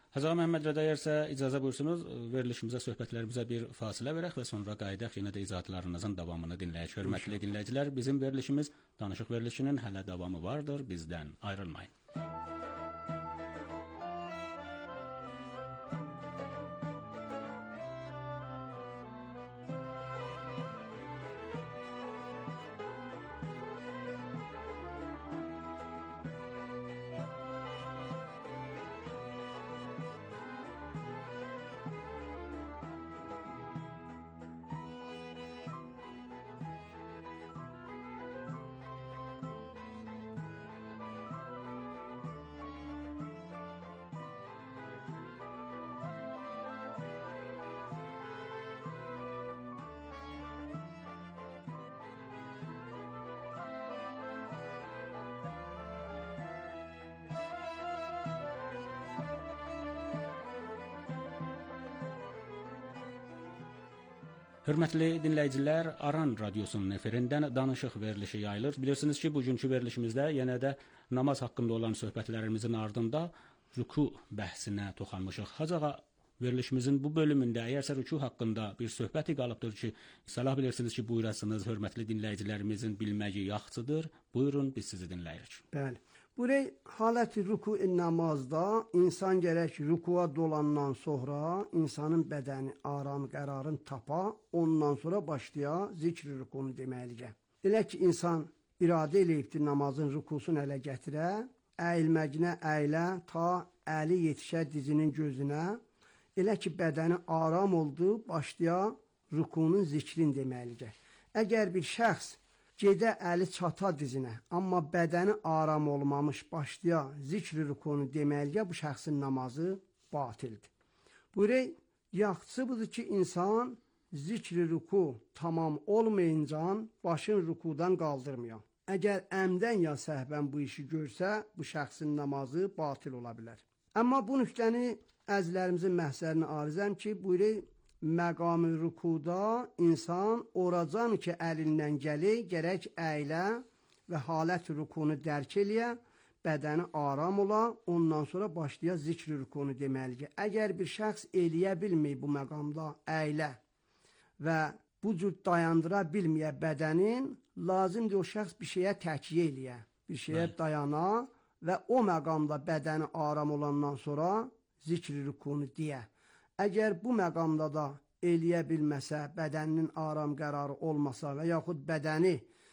Hazır Məhəmməd Rəda yersə icazə buyursunuz, verilişimizə, söhbətlərimizə bir fasilə verək və sonra qayıdaq yenə də izahatlarınızın davamını dinləyək. Hörmətli dinləyicilər, bizim verilişimiz Danışıq verilişinin hələ davamı vardır, bizdən ayrılmayın. Hörmətli dinləyicilər, Aran radiosunun efirindən danışıq verilişi yayılır. Bilirsiniz ki, bugünkü verilişimizdə yenə də namaz haqqında olan söhbətlərimizin ardında rüku bəhsinə toxanmışıq. Hacağa verilişimizin bu bölümündə əgərsə rüku haqqında bir söhbəti qalıbdır ki, salah bilirsiniz ki, buyurasınız, hörmətli dinləyicilərimizin bilməyi yaxçıdır. Buyurun, biz sizi dinləyirik. Bəli. Buraya haləti rüku namazda insan gərək rükuya dolandan sonra insanın bədəni aram qərarını tapa, ondan sonra başlaya zikr rükunu deməlidir. Elə ki insan iradə eləyibdir namazın rükusunu ələ gətirə, əyilməginə əylə ta əli yetişə dizinin gözünə, elə ki bədəni aram oldu, başlaya rükunun zikrin deməlidir. Əgər bir şəxs gedə əli çata dizinə, amma bədəni aram olmamış başlaya zikr rükunu deməliyə bu şəxsin namazı batildir. Buraya yaxçısı budur ki, insan zikr rüku tamam olmayınca başın rükudan qaldırmıyor. Əgər əmdən ya səhvən bu işi görsə, bu şəxsin namazı batil ola bilər. Amma bu nüqtəni əzlərimizin məhsərini arizəm ki, buraya məqam-ı rükuda insan oracan ki əlindən gəlir, gərək əylə və halət rükunu dərk eləyə, bədəni aram ola, ondan sonra başlaya zikr rükunu deməlidir. Əgər bir şəxs eləyə bilməyib bu məqamda əylə və bu cür dayandıra bilməyə bədənin, lazımdır o şəxs bir şeyə təkyə eləyə, bir şeyə dayana və o məqamda bədəni aram olandan sonra zikr rükunu deyə. Əgər bu məqamda da eləyə bilməsə, bədəninin aram qərarı olmasa və yaxud bədəni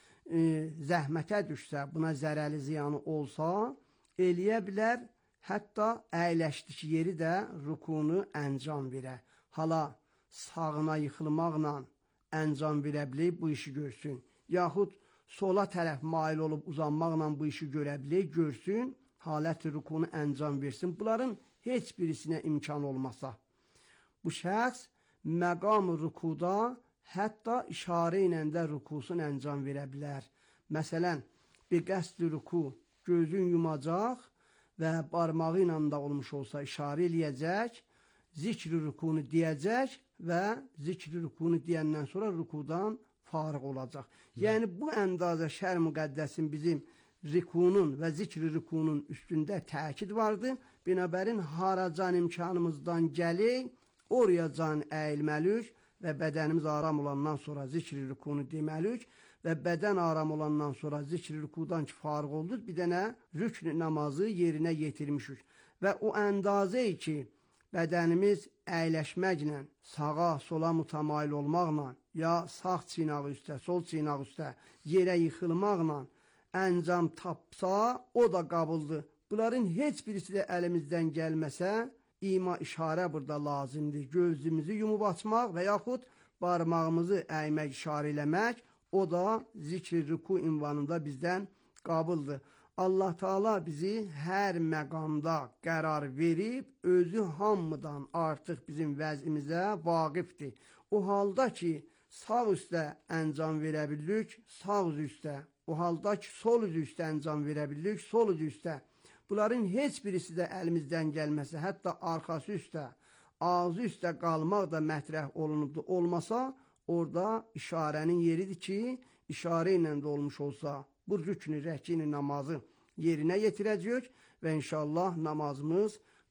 zəhmətə düşsə, buna zərəli ziyanı olsa, eləyə bilər, hətta əyləşdik yeri də rükunu əncam verə. Hala sağına yıxılmaqla əncam verə bilək, bu işi görsün. Yaxud sola tərəf mail olub uzanmaqla bu işi görə bilək, görsün, halət rükunu əncam versin. Bunların heç birisinə imkan olmasa. Bu şəxs məqam rükuda hətta işarə ilə də rükusunu əncam verə bilər. Məsələn, bir qəsd rüku gözün yumacaq və barmağı ilə də olmuş olsa işarə eləyəcək, zikr rükunu deyəcək və zikr rükunu deyəndən sonra rükudan fariq olacaq. Yəni bu əndazə şər müqəddəsin bizim rükunun və zikr rükunun üstündə təkid vardır. Binabərin haracan imkanımızdan gəlir, oraya can əyilməliyik və bədənimiz aram olandan sonra zikr rükunu deməliyik və bədən aram olandan sonra zikr rükudan ki fariq olduq, bir dənə rükn namazı yerinə yetirmişik. Və o əndazə ki, bədənimiz əyləşməklə, sağa, sola mütəmayil olmaqla, ya sağ çinağı üstə, sol çinağı üstə yerə yıxılmaqla əncam tapsa, o da qabıldır. Bunların heç birisi də əlimizdən gəlməsə, ima işarə burada lazımdır. Gözümüzü yumub açmaq və yaxud barmağımızı əymək, işarə eləmək, o da zikr rüku ünvanında bizdən qabıldır. Allah Taala bizi hər məqamda qərar verib, özü hamıdan artıq bizim vəzimizə vaqifdir. O halda ki, sağ üstə əncam verə bilirik, sağ üstə. O halda ki, sol üstə əncam verə bilirik, sol üstə. Bunların heç birisi də əlimizdən gəlməsə, hətta arxası üstə, ağzı üstə qalmaq da mətrəh olunubdur. Olmasa, orada işarənin yeridir ki, işarə ilə də olmuş olsa, bu rüknü, rəkini namazı yerinə yetirəcəyik və inşallah namazımız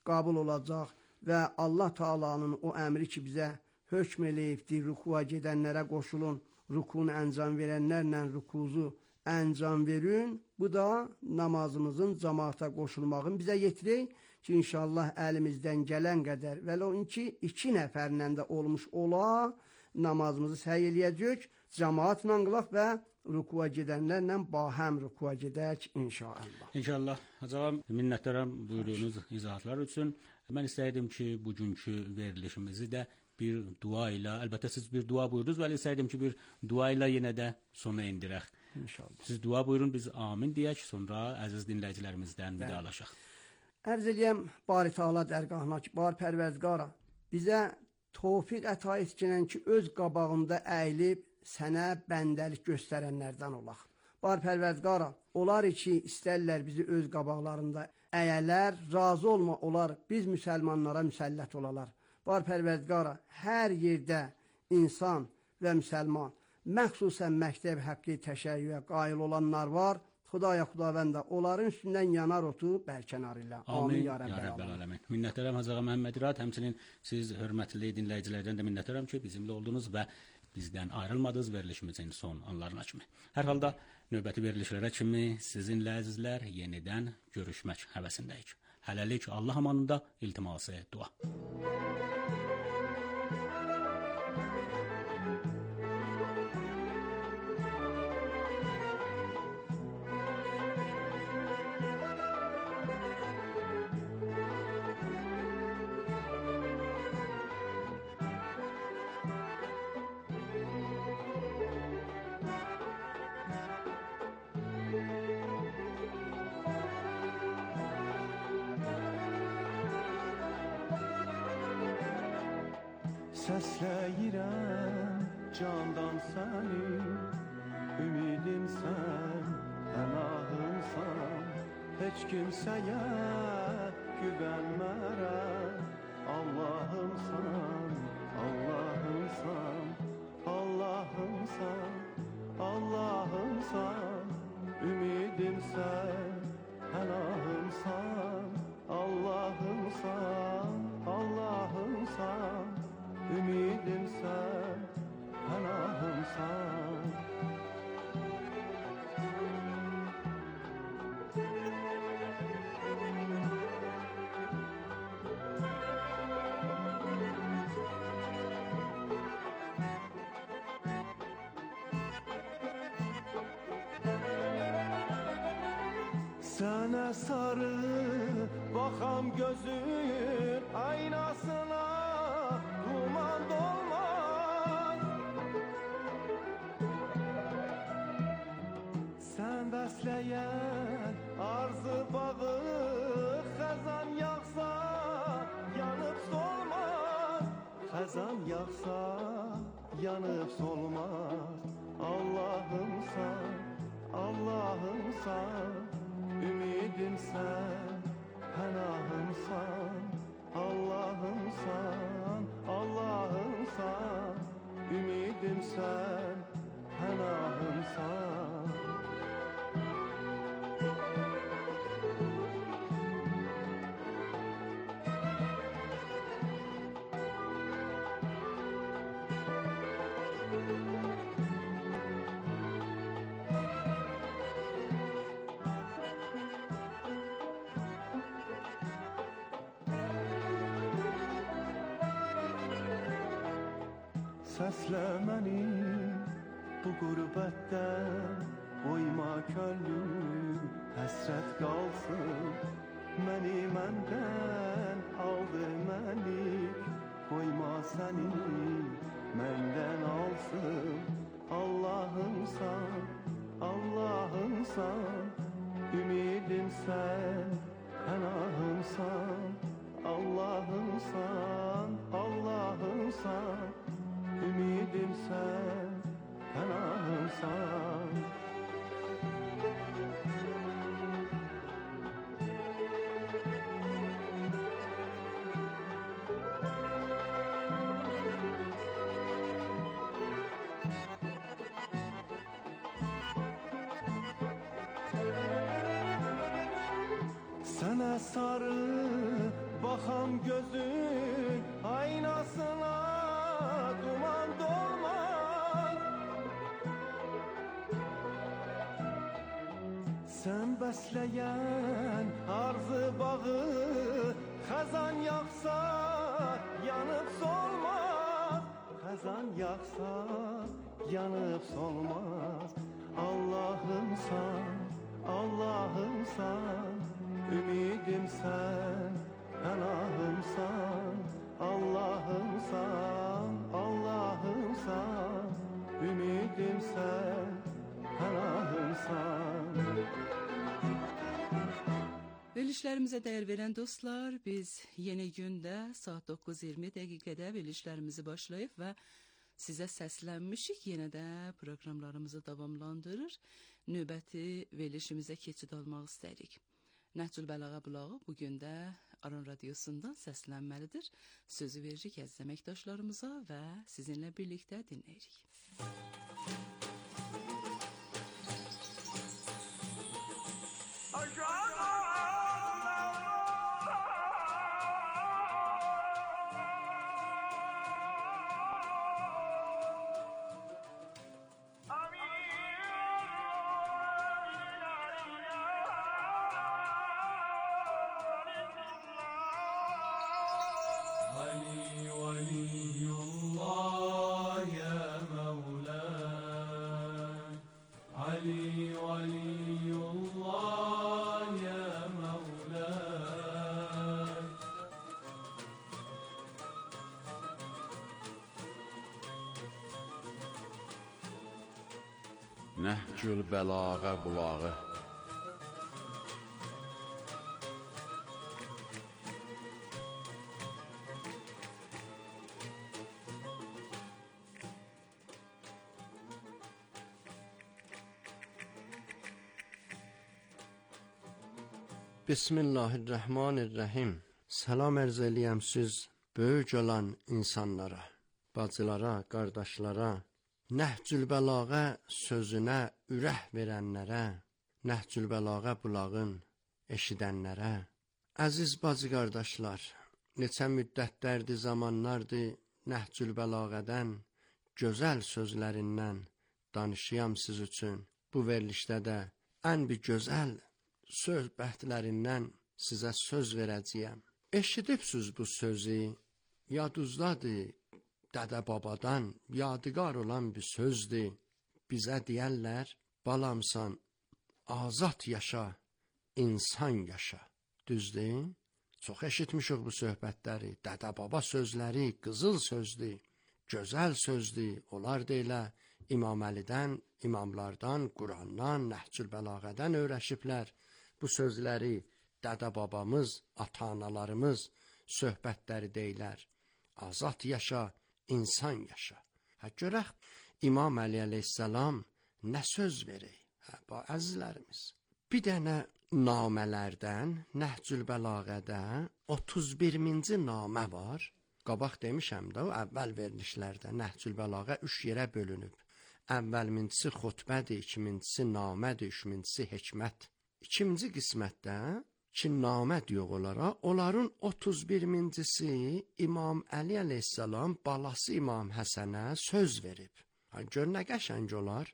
qəbul olacaq və Allah Taala'nın o əmri ki bizə hökm eləyibdir, rukuya gedənlərə qoşulun, rukunu əncam verənlərlə rukuzu əncam verin. Bu da namazımızın cemaata qoşulmağın bizə yetirir ki, inşallah əlimizdən gələn qədər vələ o ki 2 nəfərlə də olmuş ola, namazımızı səy eləyəcək, cemaatla qılaq və rukuya gedənlərlə bahəm rukuya gedək inşallah. İnşallah. Hacı minnətdaram buyurduğunuz izahatlar üçün. Mən istəyirdim ki, bugünkü verilişimizi də bir dua ilə, əlbəttə siz bir dua buyurdunuz, bəli istəyirdim ki, bir dua ilə yenə də sona indirək. İnşallah. Siz dua buyurun, biz amin deyək, sonra əziz dinləyicilərimizdən vidalaşaq. Ərz eləyəm, Bari Teala dərgahına ki, Bar Pərvərdigara, bizə tövfiq əta etkinən ki, öz qabağında əyilib sənə bəndəlik göstərənlərdən olaq. Bar Pərvərdigara, olar ki, istərlər bizi öz qabaqlarında əyələr, razı olma olar, biz müsəlmanlara müsəllət olalar. Bar Pərvərdigara, hər yerdə insan və müsəlman, məxsusən məktəb haqqı təşəyyüə qail olanlar var. Xudaya xudavəndə onların üstündən yanar otu bərkənar ilə. Amin ya Rəbbəl aləmin. Minnətdaram Hacı Məhəmməd İrad, həmçinin siz hörmətli dinləyicilərdən də minnətdaram ki, bizimlə oldunuz və bizdən ayrılmadınız verilişimizin son anlarına kimi. Hər halda növbəti verilişlərə kimi sizinlə əzizlər yenidən görüşmək həvəsindəyik. Hələlik Allah amanında iltiması dua. Səsləyirəm candan səni, ümidim sən, pənahımsan, heç kimsəyə güvənmərəm. Allahımsan, Allahımsan, Allahımsan, Allahımsan, ümidim sən, pənahımsan, Allahımsan, Allahımsan, ümidim sən, pənahımsan. Sənə sarı baxam gözün aynasına, duman dolmaz. Sən bəsləyən arzu bağı, xəzan yağsa yanıb solmaz. Xəzan yağsa yanıb solmaz. Allahımsan, Allahımsan, ümidim sən, pənahımsan. Allahımsan, Allahımsan, ümidim sən, pənahımsan. Səslə məni bu qürbətdən, qoyma könlüm həsrət qalsın. Məni məndən aldı məlik, qoyma səni məndən alsın. Allahımsan, Allahımsan, ümidim sən, pənahımsan. Allahımsan, Allahımsan, ümidim sən, pənahımsan. Sənə sarı Baxam gözün aynasına duman dolmaz. Sen bəsləyən arzu bağı xəzan yağsa yanıb solmaz. Xəzan yağsa yanıb solmaz. Allah'ımsan, Allah'ımsan, ümidimsən, pənahımsan. Allah'ımsan, Allah'ımsan, ümidimsən, pənahımsan. Verilişlərimizə dəyər verən dostlar, biz yeni gündə saat 9:20 dəqiqədə verilişlərimizi başlayıb və sizə səslənmişik. Yenə də proqramlarımızı davamlandırır. Növbəti verilişimizə keçid almaq istəyirik. Nəhcül Bəlağa Bulağı bugün də Aran Radiosundan səslənməlidir. Sözü veririk əziz əməkdaşlarımıza və sizinlə birlikdə dinləyirik. Nəhcül Bəlağa Bulağı. Bismillahirrahmanirrahim. Salam ərz eləyəm siz böyük olan insanlara, bacılara, qardaşlara, Nəhcül Bəlağa sözünə ürək verənlərə, Nəhcül Bəlağa Bulağın eşidənlərə. Əziz bacı qardaşlar, neçə müddətlərdir, zamanlardır Nəhcül Bəlağədən, gözəl sözlərindən danışıyam siz üçün. Bu verilişdə də ən bir gözəl söhbətlərindən sizə söz verəcəyəm. Eşidibsiz bu sözü, yadınızdadır, dədə-babadan yadigar olan bir sözdür. Bizə deyərlər, balamsan, azad yaşa, insan yaşa. Düzdür? Çox eşitmişik bu söhbətləri, dədə-baba sözləri, qızıl sözdür, gözəl sözdür. Onlar da elə İmam Əlidən, imamlardan, Qurandan, Nəhcül Bəlağədən öyrəşiblər. Bu sözləri dədə-babamız, ata-analarımız söhbətləri deyilər. Azad yaşa, insan yaşa. Görək, İmam Əli əleyhissalam nə söz verir? Əzizlərimiz, bir dənə namələrdən Nəhcül Bəlağədə 31-ci namə var. Qabaq demişəm də, o əvvəl verilişlərdə Nəhcül Bəlağə 3 yerə bölünüb. Əvvəlmincisi xutbədir, ikincisi namədir, üçüncüsü hikmət. İkinci qismətdə ki, namə diyor onlara, onların 31-incisi İmam Əli əleyhissalam balası İmam Həsənə söz verib. Gör nə qəşəng olar.